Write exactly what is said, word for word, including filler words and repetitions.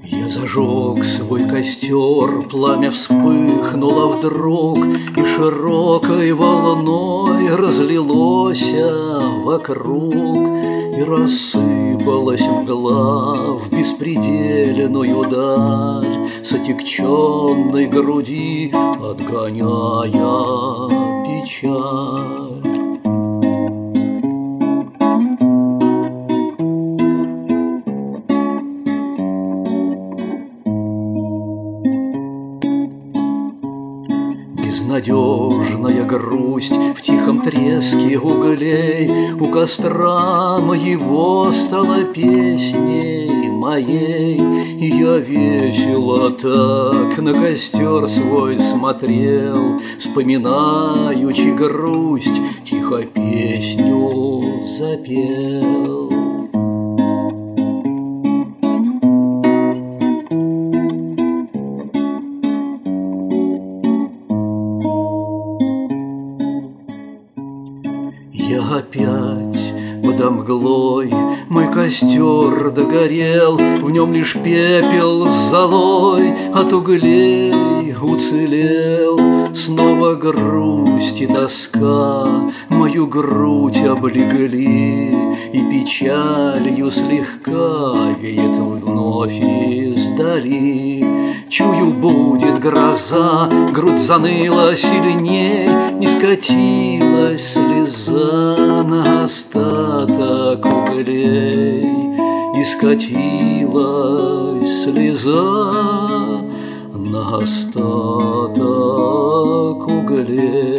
Я зажег свой костер, пламя вспыхнуло вдруг и широкой волной разлилось вокруг, и рассыпалась мгла в беспредельную даль с отягченной груди, отгоняя печаль. Безнадежная грусть в тихом треске углей у костра моего стала песней моей, и я весело так на костер свой смотрел, вспоминаючи грусть, тихо песню запел. Я опять подо мглой, мой костер догорел, в нем лишь пепел с золой от углей уцелел. Снова грусть и тоска мою грудь облегли, и печалью слегка веет вновь издали. Чую, будет гроза, грудь заныла сильней, не скатилась слеза на остаток углей, и скатилась слеза на остаток углей.